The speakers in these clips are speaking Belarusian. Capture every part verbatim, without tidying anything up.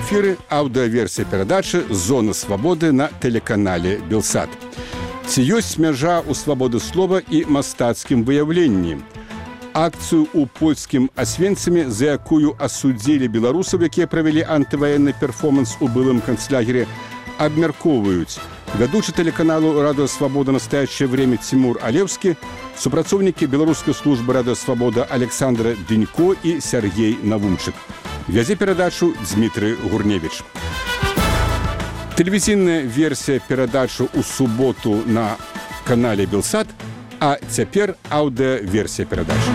эфіры аўдыаверсія перадачы «Зона свабоды» на тэлеканале «Белсат». Ці ёсць мяжа ў свабоды слова і мастацкім выяўленні? Акцыю ў польскім Асвенцыме, за якую асудзілі беларусаў, якія правялі антываенны перформанс у былым канцлагере, абмяркоўваюць вядучы тэлеканалу «Радио Свобода. Настоящее время» Тимур Алевскі, супрацоўнікі беларускай службы «Радио Свобода» Александра Дынько і Сергей Навумчык. Вядзе перадачу Дмітрий Гурневич. Тэлевізійная версія перадачы ў суботу на канале «Белсат», а цяпер аўдыаверсія перадачы.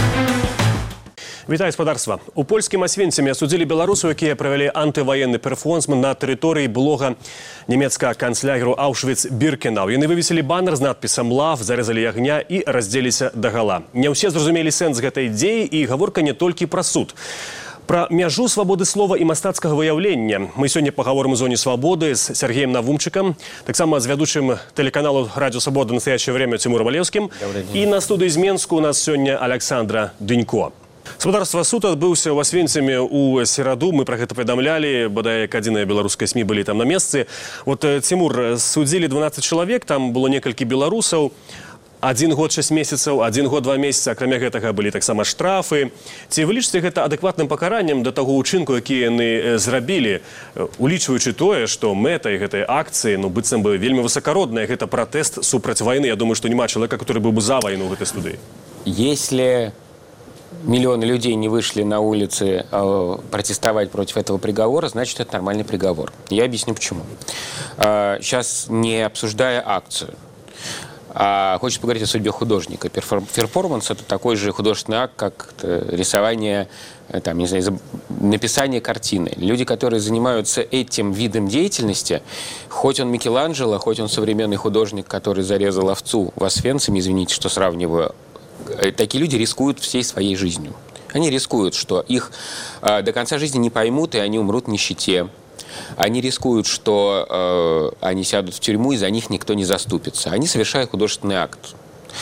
Вітаю, спадарства. У польскім Асвенцыме асудзілі беларусаў, якія правялі антываенны перформанс на тэрыторыі былога нямецкага канцлягеру Аўшвіц-Біркенау. Яны вывесілі банер з надпісам «Лав», зарэзалі ягня і раздзеліся дагала. Не ўсе зразумелі сэнс гэтай дзеі, і гаворка не толькі пра суд. Пра мяжу свабоды слова і мастацкага выяўлення мы сёння пагаворым у зоне свабоды з Сергеем Навумчыкам, таксама з вядучым тэлеканалу «Радио Свобода. Настоящее время» Тимуром Алевскім. І на студыі з Менску у нас сёння Александра Дынько. Спадарства, суд адбыўся ў Асвенцыме ў сераду. Мы пра гэта паведамлялі, бадай як адзіныя беларускай СМІ былі там на месцы. Вот, Тимур, судзілі дванаццаць чалавек, там было некалькі беларусаў. Адзін год шэсць месяцаў, адзін год два месяцы, акрамя гэтага былі таксама штрафы. Ці вы лічыце гэта адэкватным пакараннем да таго ўчынку, які яны зрабілі, улічваючы тое, што мэтай гэтай акцыі, ну, быццам бы вельмі высакародная, гэта пратэст супраць вайны. Я думаю, што няма чалавека, который быў бы за вайну в этой студыі. Если миллионы людей не вышли на улицы э, протестовать против этого приговора, значит, это нормальный приговор. Я объясню, почему. Э, сейчас, не обсуждая акцию, а хочется поговорить о судьбе художника. Перформанс – это такой же художественный акт, как рисование, там, не знаю, написание картины. Люди, которые занимаются этим видом деятельности, хоть он Микеланджело, хоть он современный художник, который зарезал овцу в Освенциме, извините, что сравниваю, такие люди рискуют всей своей жизнью. Они рискуют, что их э, до конца жизни не поймут, и они умрут в нищете. Они рискуют, что э, они сядут в тюрьму, и за них никто не заступится. Они совершают художественный акт.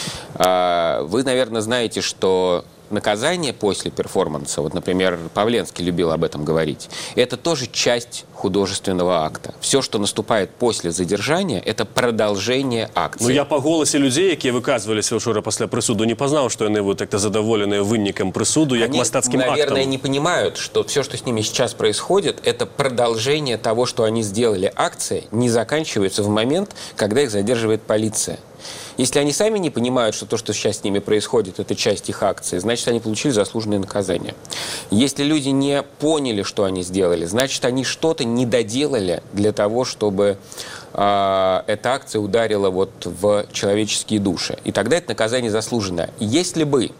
Э, вы, наверное, знаете, что наказание после перформанса, вот, например, Павленский любил об этом говорить, это тоже часть художественного акта. Все, что наступает после задержания, это продолжение акции. Ну, я по голосе людей, которые выказывались вчера после присуду, не познал, что они вот так-то задоволены вынником присуду, как мастацким актом. Они, наверное, не понимают, что все, что с ними сейчас происходит, это продолжение того, что они сделали. Акция не заканчивается в момент, когда их задерживает полиция. Если они сами не понимают, что то, что сейчас с ними происходит, это часть их акции, значит, они получили заслуженное наказание. Если люди не поняли, что они сделали, значит, они что-то не доделали для того, чтобы э, эта акция ударила вот в человеческие души. И тогда это наказание заслуженное. Если бы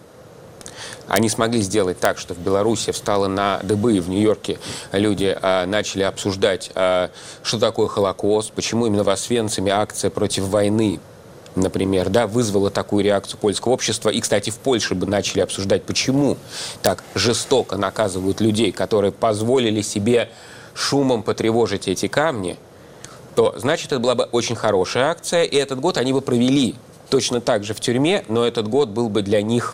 они смогли сделать так, что в Беларуси встало на дыбы, и в Нью-Йорке люди э, начали обсуждать, э, что такое Холокост, почему именно в Освенциме акция против войны, например, да, вызвала такую реакцию польского общества. И, кстати, в Польше бы начали обсуждать, почему так жестоко наказывают людей, которые позволили себе шумом потревожить эти камни, то, значит, это была бы очень хорошая акция. И этот год они бы провели точно так же в тюрьме, но этот год был бы для них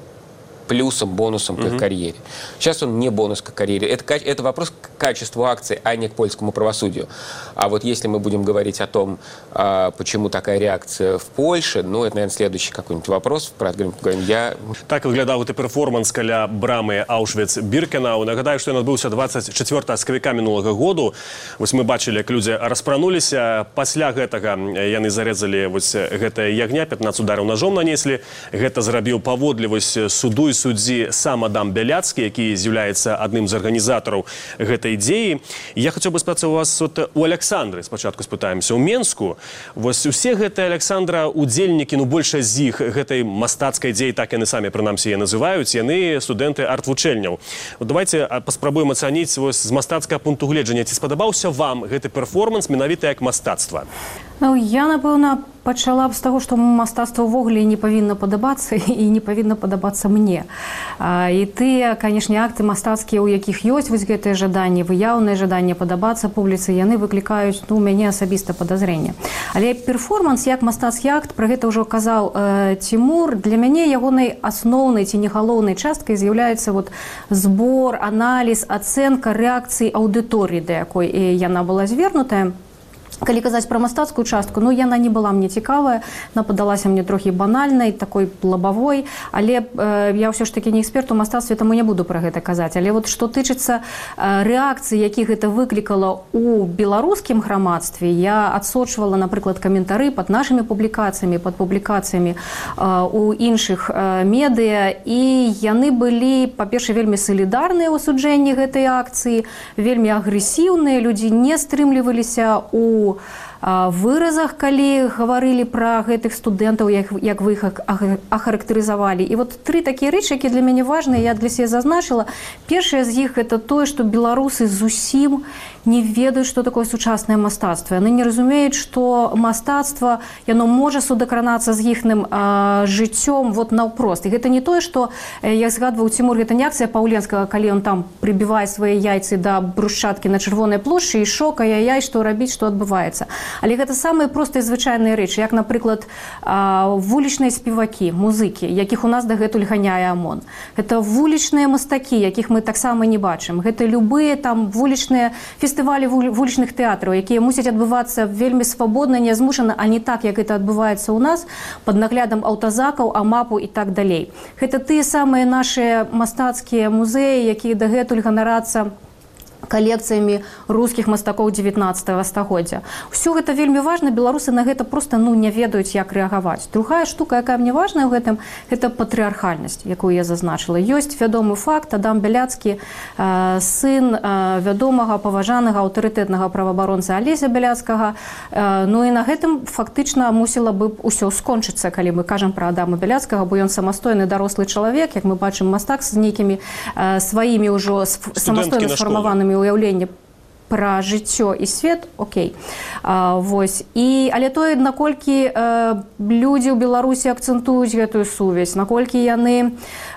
плюсом, бонусом к их mm-hmm. карьере. Сейчас он не бонус к карьере. Это, это вопрос к качеству акции, а не к польскому правосудию. А вот если мы будем говорить о том, а, почему такая реакция в Польше, ну, это, наверное, следующий какой-нибудь вопрос. Я... Так выглядаў гэты перформанс каля брамы Аўшвіц-Біркенау. Нагадаю, што ён адбыўся двадцать четвёртага сакавіка мінулага году. Вось мы бачылі, як людзі распрануліся. Пасля гэтага яны зарэзалі вось гэтае ягня, пятнаццаць удараў ножом нанеслі. Гэта зрабіў паводле вось суду і суддзі сам Адам Бяляцкі, які з'яўляецца адным з арганізатараў гэтай дзеі. Я хацеў бы спытацца у вас от, у Александры, спачатку спытаемся, у Менску. Вось усе гэтыя, Александра, удзельнікі, ну, большая з іх гэтай мастацкай дзеі, так яны самі, прынамсі, яе называюць, яны студэнты арт-вучэльняў. Вот давайте паспрабуем ацаніць вось з мастацкага пункту гледжання. Ці спадабаўся вам гэты перформанс менавіта як мастацтва? Ну, я, напэўна, пачала б з таго, што мастацтва ўвогуле не павінна падабацца і не павінна падабацца мне. І тыя, канешне, акты мастацкія, у якіх ёсць вось гэтыя жаданні, выяўныя жаданні падабацца публіцы, яны выклікаюць, ну, у мяне асабіста падазрэнне. Але перформанс, як мастацкі акт, пра гэта ўжо казаў э, Цімур, для мяне ягонай асноўнай ці не галоўнай часткай з'яўляецца вот збор, аналіз, ацэнка рэакцыі аўдыторыі, да якой яна была звернутая. Калі казаць пра мастацкую частку, ну, яна не была мне цікавая, она падалася мне трохі банальнай, такой лабавой, але э, я ўсё ж такі не эксперт у мастацтве, таму не буду пра гэта казаць. Але вот што тычыцца э, рэакцыі, якіх гэта выклікала у беларускім грамадстве, я адсочвала, напрыклад, каментары пад нашымі публікацыямі, пад публікацыямі э, у іншых э, медыа, і яны былі, па-першае, вельмі салідарныя ў асуджэнні гэтай акцыі, вельмі агрэсіўныя, людзі не стрымліваліся у выразах, калі гаварылі пра гэтых студэнтаў, як, як вы іх ахарактарызавалі. І вот тры такія рэчы, якія для мяне важныя, я для себе зазначыла. Першае з іх гэта тое, што беларусы зусім не ведаюць, што такое сучаснае мастацтва. Яны не разумеюць, што мастацтва, яно можа судакранацца з іхным а, жыццём вот наўпрост. І гэта не тое, што, як згадваў Цімур, гэта не акцыя Паўленскага, калі ён там прибівае свае яйцы да брусчаткі на Чырвонай плошчы і шокае яй, што рабіць, што адбываецца. Але гэта самыя простыя звычайныя рэчы, як, напрыклад, вулічныя спевакі, музыкі, якіх у нас дагэтуль ганяе ОМОН. Гэта вулічныя мастакі, якіх мы таксама не бачым. Гэта любыя там вулічныя фестывалі вулічных тэатраў, якія мусяць адбывацца вельмі свабодна, нязмушана, а не так, як гэта адбываецца ў нас, пад наглядам аўтазакаў, амапу і так далей. Гэта тыя самыя нашыя мастацкія музеі, якія дагэтуль ганарацца калекцыямі рускіх мастакоў дзевятнаццатага стагоддзя. Усё гэта вельмі важна, беларусы на гэта просто ну, не ведаюць, як рэагаваць. Другая штука, якая мне важная ў гэтым, гэта патрыархальнасць, якую я зазначыла. Ёсць вядомы факт, Адам Бяляцкі, э, сын э, вядомага, паважанага, аўтарытэтнага праваабаронца Алеся Бяляцкага. Э, ну і на гэтым фактычна мусіла бы ўсё скончыцца, калі мы кажам пра Адама Бяляцкага, бо ён самастойны дарослы чалавек, як мы бачым, мастак з нейкімі э, сваімі ўжо самастойна сфармаванымі уяўленне пра жыццё і свет, окей. А, вось. І, але тое, наколькі э, людзі ў Беларусі акцэнтуюць гэтую сувязь, наколькі яны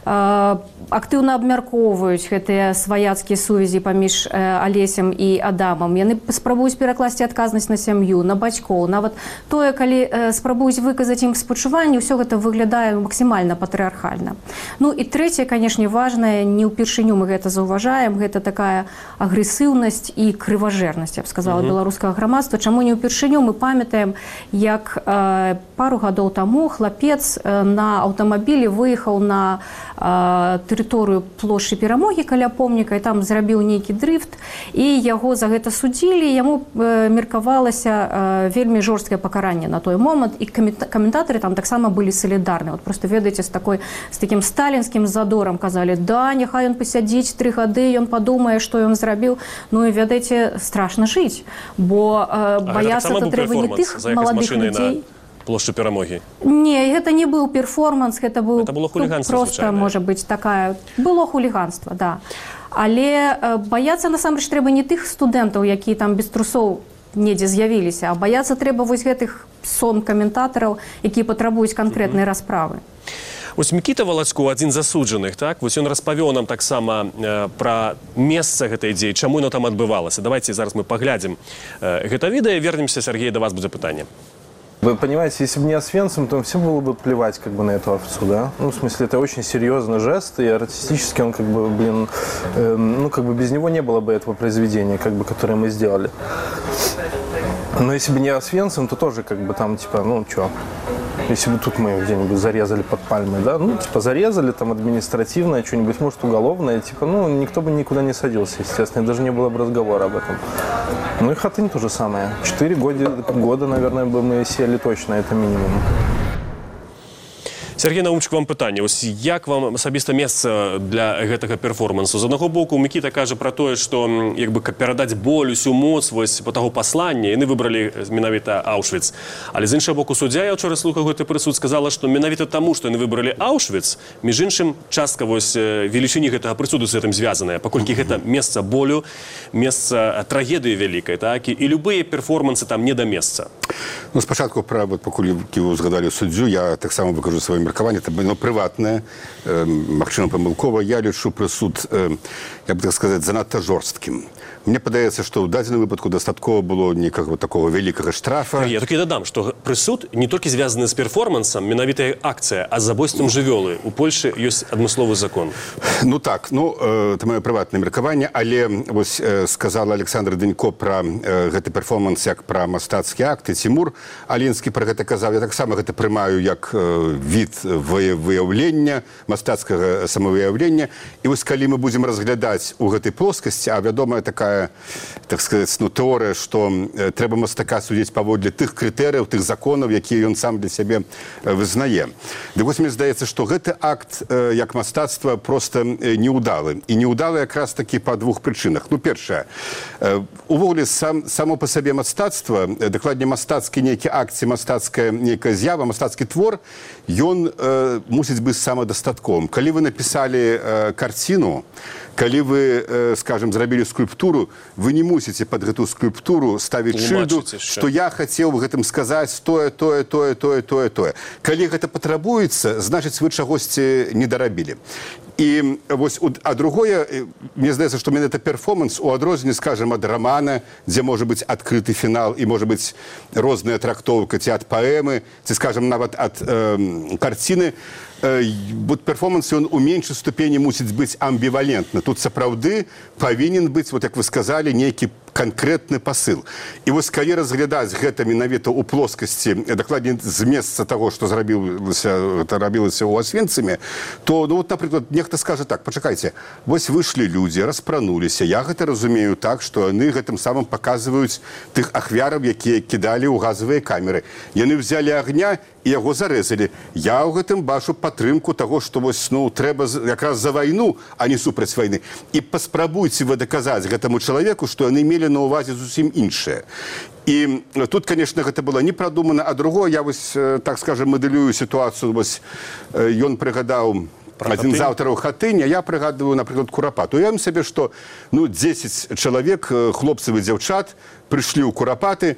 э, актыўна абмяркоўваюць гэтыя сваяцкія сувязі паміж э, Алесем і Адамам. Яны спрабуюць перакласці адказнасць на сям'ю, на бацькоў. Нават тое, калі э, спрабуюць выказаць ім спачуванне, ўсё гэта выглядае максімальна патрыархальна. Ну і трэцяе, канешне, важнае, не ўпершыню мы гэта заўважаем, гэта такая агрэсыўнасць і крыважэрнасць, я б сказала, uh-huh. беларускага грамадства. Чаму не ўпершыню? Мы памятаем, як э, пару гадоў таму хлапец э, на аўтамабілі выехаў на э, тэрыторыю плошчы Перамогі каля помніка, і там зрабіў нейкі дрыфт, і яго за гэта судзілі, яму э, меркавалася э, вельмі жорсткае пакаранне на той момант, і каментатары там таксама былі салідарны. Вот просто, ведаеце, з такой, з такім сталінскім задорам казалі, да, няхай ён пасядзіць тры гады, ён падумае, што ён зрабіў. Ну і, ведаеце, страшно жыць, бо э, баяцца то трэба не тых маладых людзей. Плошчу Перамогі. Не, гэта не быў перформанс, гэта быў это было хуліганство, ну, просто, можа быць, такая... Было хуліганство, да. Але э, баяцца, насамрэч, трэба не тых студэнтаў, якія там без трусоў недзе з'явіліся, а баяцца трэба вось гэтых сон каментатараў, якія патрабуюць канкрэтнай mm-hmm. расправы. Ось Мікіта Валацько, адзін з засуджаных, так? Вось ён распавёў нам таксама э, пра месца гэтай дзеі, чаму яно там адбывалася. Давайте зараз мы паглядзім э, гэта відэа, вернемся, Сергей, да вас будзе пытанне. Вы понимаете, если бы не Освенцим, то всем было бы плевать как бы на эту овцу, да? Ну, в смысле, это очень серьезный жест, и артистически он как бы, блин, э, ну, как бы без него не было бы этого произведения, как бы, которое мы сделали. Но если бы не Освенцим, то тоже как бы там, типа, ну, чё? Если бы тут мы где-нибудь зарезали под пальмой, да, ну, типа, зарезали, там, административное, что-нибудь, может, уголовное, типа, ну, никто бы никуда не садился, естественно, и даже не было бы разговора об этом. Ну, и Хатынь то же самое. Четыре года, года, наверное, бы мы сели точно, это минимум. Сергей Наумчик, вам пытанне. Ось як вам асабіста месца для гэтага перформансу? З аднаго боку, Мікіта кажа пра тое, што як бы каб перадаць боль, усю моц вось па таго паслання, яны выбралі менавіта Аўшвіц. Але з іншага боку, суддзя, я ўчора слухаў гэты прысуд, сказала, што менавіта таму, што яны выбралі Аўшвіц, між іншым, частка вось велічыні гэтага прысуду з гэтым звязаная, паколькі гэта месца болю, месца трагедыі вялікай, так? І любыя перформансы там не да месца. Ну, спачатку, пра, вот, пакуль вы узгадалі суддзю, я таксама выкажу сваё меркаванне, это было прыватнае, э, магчыма, памылкова. Я лічу прысуд, э, я бы так сказаць, занадта жорсткім. Мне падаецца, што ў дадзеным выпадку дастаткова было некага такого вялікага штрафа. Я толькі дадам, што прысуд не толькі звязаны з перформансам, менавіта акцыя, а з забойствам жывёлы. У Польшы ёсць адмысловы закон. Ну так, ну, э, это маё прыватнае меркаванне, але вось э, сказала Александр Дынько пра э, гэты перформанс як пра мастацкі акт, і Цімур Алінскі пра гэта казаў. Я таксама гэта прымаю як э, від выяўлення, мастацкага самавыяўлення. І вось калі мы будзем разглядаць у гэтай плоскасці, а вядомая такая, так сказаць, ну, тэорыя, што э, трэба мастака судзіць паводле тых крытэрыяў, тых законаў, якія ён сам для сябе э, вызнае. Дык вось мне здаецца, што гэты акт э, як мастацтва проста э, неудалы. І неудалы якраз такі па двух прычынах. Ну, першае, э, увогуле сам, само па сабе мастацтва, э, дакладней мастацкі нейкі акцыя, мастацкая нейкая з'ява, мастацкі твор, ён э, мусіць быць самадастатковым. Калі вы напісалі э, карціну, калі вы, э, скажем, зрабілі скульптуру, вы не мусіце пад гэту скульптуру ставіць шыльду, што я хацеў гэтым сказаць тое, тое, тое, тое, тое, тое. Калі гэта патрабуецца, значыць, вы чагосьці не дарабілі. І вось, а другое, мне здаецца, што менавіта перформанс у адрозненні, скажем, ад рамана, дзе можа быць адкрыты фінал і можа быць розная трактоўка, ці ад паэмы, ці, скажем, нават ад э, карціны, э, вот перформанс, ён у меншай ступені мусіць быць амбівалентны. Тут сапраўды павінен быць, вот як вы сказалі, нейкі канкрэтны пасыл. І вось калі разглядаць гэта менавіта ў плоскасці, дакладней з месца таго, што зрабілася, гэта рабілася ў Асвенцыме, то, ну, вот, напрыклад, нехта скажа так, пачакайце, вось выйшлі людзі, распрануліся, я гэта разумею так, што яны гэтым самым паказваюць тых ахвяраў, якія кідалі ў газавыя камеры. Яны взялі агня і яго зарэзалі. Я ў гэтым бачу падтрымку таго, што вось, ну, трэба якраз за вайну, а не супраць вайны. І паспрабуйце вы даказаць гэтаму чалавеку, што яны мелі на увазе зусім іншае. І тут, конечно, гэта было не прадумана, а другое, я вось, так скажем, мадэлюю сітуацыю, вось, ён прыгадаў адзін з аўтараў Хатынь, а я прыгадываю, напрыклад, Курапат. Уявім сабе, што, ну, дзесяць чалавек, хлопцаў і дзяўчат, прыйшлі ў Курапаты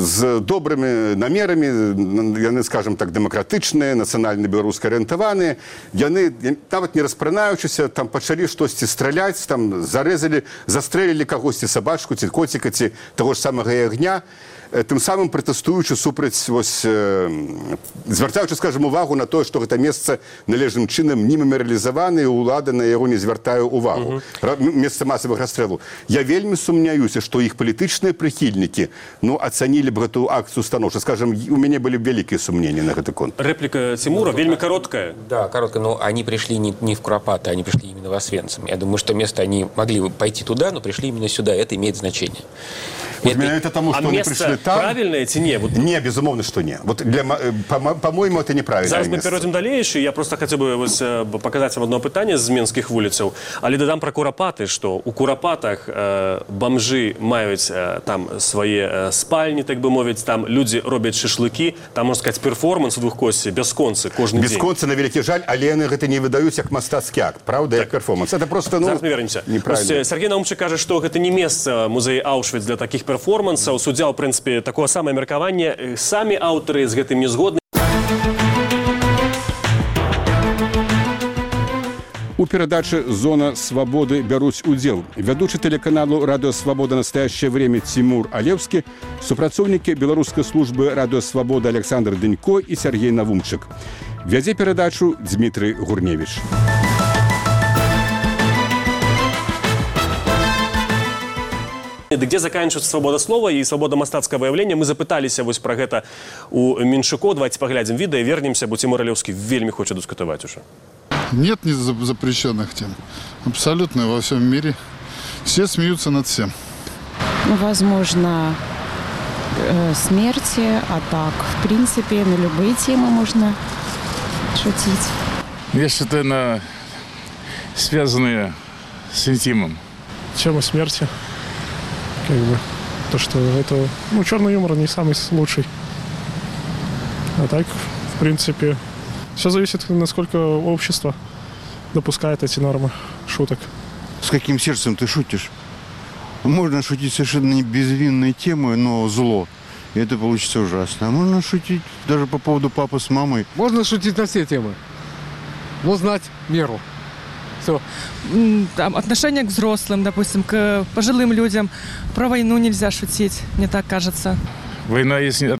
з добрымі намерамі, яны, скажем так, дэмакратычныя, нацыянальна-беларуска арыентаваныя, яны, нават не распранаючыся, там пачалі штосьці страляць, там зарэзалі, застрэлілі кагосьці, сабачку, ці коціка, ці таго ж самага ягня, тым самым пратэстуючы супраць, вось, э, звяртаючы, скажем, увагу на тое, што гэта месца належным чынам не мемарыялізавана, і ўлада на яго не звяртае увагу. Uh-huh. Месца масавых расстрэлаў. Я вельмі сумняюся, што іх палітычныя прыхільнікі, ну, ацанілі б гэту акцыю станоўча. Скажем, у мяне былі вялікія сумненні на гэты конт. Реплика Тимура, ну, вельмі короткая. Да, короткая, но они пришли не, не в Куропаты, они пришли именно в Освенцим. Я думаю, что место они могли бы пойти туда, но пришли именно сюда. Это имеет значение. Вот это, это тому, что а они пришли там. Правильное ці не? Вот... Не, безумовно, что не. Вот для, по-моему, это неправильно. Зараз мы перейдем дальше. Я просто хотел бы вось, показать вам одно питание з Менских вулицев. Але додам про Куропаты, что у Куропатах э, бомжи мають э, там свои э, спальни, так бы мовить, там люди роблять шашлыки, там, можно сказать, перформанс у двухкосці, бесконцы, кожный день. Бесконцы, на великий жаль, але яны гэта не выдаюць як мастацкі акт, правда, як перформанс. Это просто, ну, зараз мы вернемся. Неправильно. Сергей Наумчик кажа, что гэта не место музея Аўшвіц для таких перформансаў. Суддзя, в принципе, такого самое меркаванне. Самі аўтары з гэтым не згодны. У перадачы «Зона свободы» бяруць удзел вядучы тэлеканалу «Радио Свобода. Настоящее время» Тимур Алевскі, супрацоўнікі беларускай службы «Радио Свобода» Александр Дынько и Сергей Наумчик. Вядзе перадачу Дмитрий Гурневич. Где заканчивается свобода слова и свобода мастацкага выявлення? Мы запыталіся вось пра гэта у Меншуко. Давайте поглядим відэа и вернемся, бо Тимур Алевскі вельмі хоча дыскутаваць уже. Нет запрещенных тем. Абсолютно во всем мире. Все смеются над всем. Возможно, смерти, а так, в принципе, на любые темы можно шутить. Я считаю, на связанные с интимом. Тема смерти. Как бы. То, что это... Ну, черный юмор не самый лучший. А так, в принципе, все зависит, насколько общество допускает эти нормы шуток. С каким сердцем ты шутишь? Можно шутить совершенно не безвинной темы, но зло. И это получится ужасно. А можно шутить даже по поводу папы с мамой. Можно шутить на все темы, но знать меру. Все. Там, отношение к взрослым, допустим, к пожилым людям. Про войну нельзя шутить, мне так кажется. Война есть